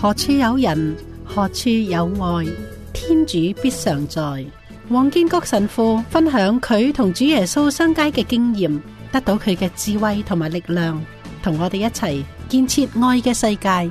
何處有人，何處有愛，天主必常在。黃建國神父分享佢同主耶穌相交嘅經驗，得到佢嘅智慧同埋力量，同我哋一齊建設愛嘅世界。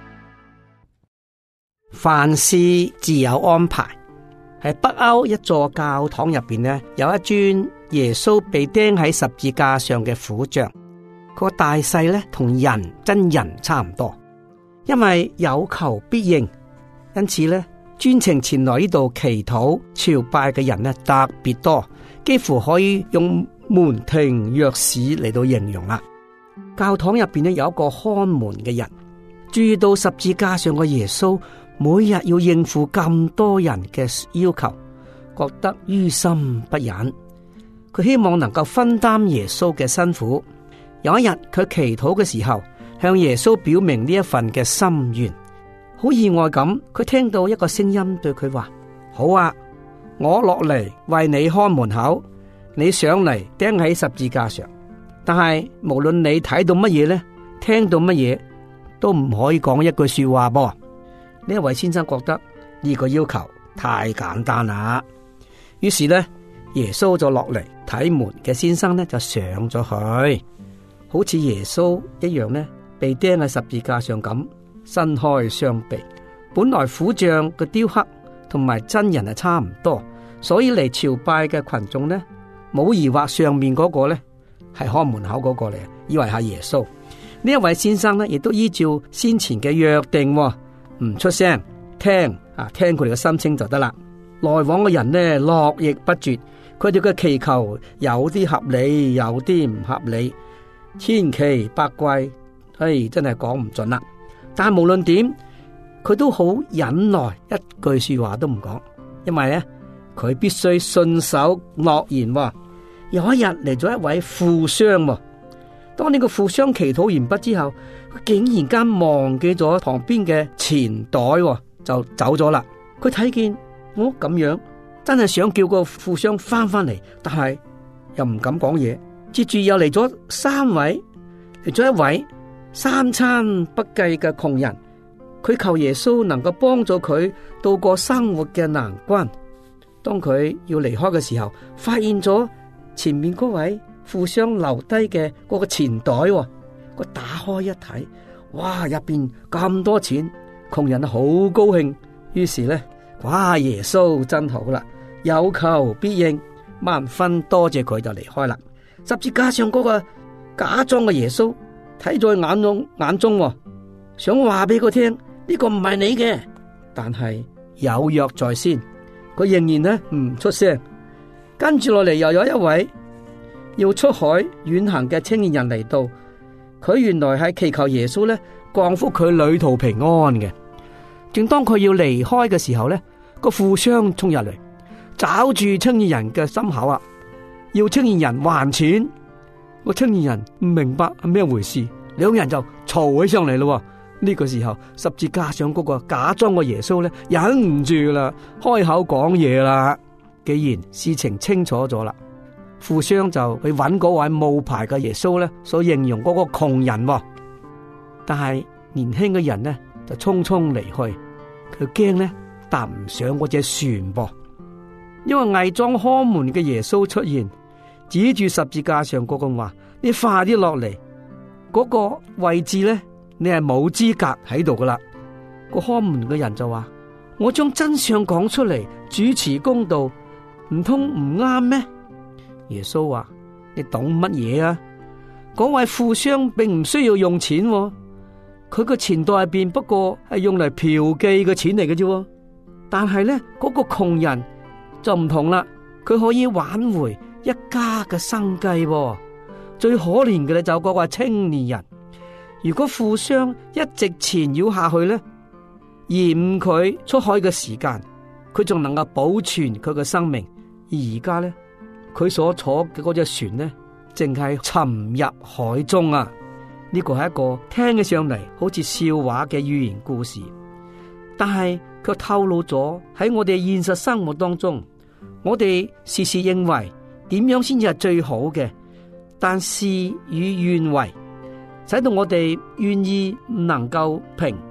凡事自有安排。喺北歐一座教堂入邊呢，有一尊耶穌被釘喺十字架上嘅苦像，佢個大細呢同真人差唔多。因為有求必應，因此呢，專程前來呢度祈禱朝拜嘅人呢特別多，幾乎可以用門庭若市嚟到形容啦。教堂入邊呢有一個看門嘅人，注意到十字架上嘅耶穌每日要應付咁多人嘅要求，覺得於心不忍。佢希望能夠分擔耶穌嘅辛苦。有一日佢祈禱嘅時候，向耶穌表明呢一份嘅心願。好意外咁，佢聽到一個聲音對佢話：好啊，我落嚟為你看門口，你上嚟釘喺十字架上。但係無論你睇到乜嘢呢，聽到乜嘢，都唔可以講一句說話噃。呢一位先生覺得呢個要求太簡單啦，於是呢，耶穌就落嚟睇門嘅先生呢就上咗去，好似耶穌一樣呢，被釘喺十字架上咁，伸開雙臂。本來苦像嘅雕刻同埋真人係差唔多，所以嚟朝拜嘅群眾呢，冇疑惑上面嗰個呢係看門口嗰個嚟，以為係耶穌。呢一位先生呢，亦都依照先前嘅約定，唔出聲，聽佢哋嘅心聲就得啦。來往嘅人呢，絡繹不絕，佢哋嘅祈求有啲合理，有啲唔合理，千奇百怪，真係講唔盡啦。但係無論點，佢都好忍耐，一句說話都唔講，因為咧佢必須信守諾言。有一日嚟咗一位富商，當呢個富商祈禱完畢之後，佢竟然間忘記咗旁邊嘅錢袋，就走咗啦。佢睇見我咁樣，真係想叫個富商翻嚟，但係又唔敢講嘢。接住又嚟咗嚟咗一位三餐不繼嘅窮人，佢求耶穌能夠幫助佢度過生活嘅難關。當佢要離開嘅時候，發現咗前面嗰位富商留低嘅嗰個錢袋，佢打開一睇，哇，入邊咁多錢，窮人好高興。於是咧，哇，耶穌真好啦，有求必應，萬分多謝佢就離開啦。十字架上嗰個假裝嘅耶穌睇在眼中，想話俾佢聽呢個唔係你嘅，但係有約在先，佢仍然咧唔出聲。跟住落嚟又有一位要出海遠行嘅青年人嚟到，佢原來係祈求耶穌咧降福佢旅途平安嘅。正當佢要離開嘅時候咧，個富商衝入嚟，抓住青年人嘅心口啊，要青年人還錢。個青年人唔明白係咩回事，兩人就嘈起上嚟咯。呢個時候，十字架上嗰個假裝嘅耶穌咧忍唔住啦，開口講嘢啦。既然事情清楚咗啦，富商就去揾嗰位冒牌嘅耶穌咧，所形容嗰個窮人。但係年輕嘅人呢，就匆匆離去，佢驚呢搭唔上嗰隻船噃。因為偽裝看門嘅耶穌出現，指住十字架上嗰個話：你快啲落嚟，嗰個位置咧，你係冇資格喺度噶啦。個看門嘅人就話：我將真相講出嚟，主持公道，唔通唔啱咩？耶穌話：你懂乜嘢啊？嗰位富商並唔需要用錢，佢個錢袋入邊不過係用嚟嫖妓嘅錢嚟嘅啫。但係咧，嗰個窮人就唔同啦，佢可以挽回一家嘅生計。最可憐嘅咧就嗰個青年人，如果富商一直纏繞下去咧，延誤佢出海嘅時間，佢仲能夠保存佢嘅生命。而家咧，佢所坐嘅嗰隻船咧，淨係沉入海中啊！呢個係一個聽起上嚟好似笑話嘅寓言故事，但係卻透露咗喺我哋現實生活當中，我哋時時認為點樣先至係最好嘅，但事與願違，使到我哋願意唔能夠平，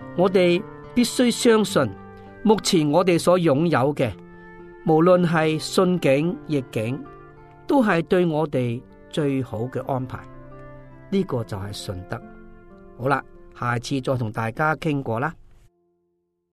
我哋必須相信，目前我哋所擁有嘅，無論係順境逆境，都係對我哋最好嘅安排。呢個就係信德。好啦，下次再同大家傾過啦。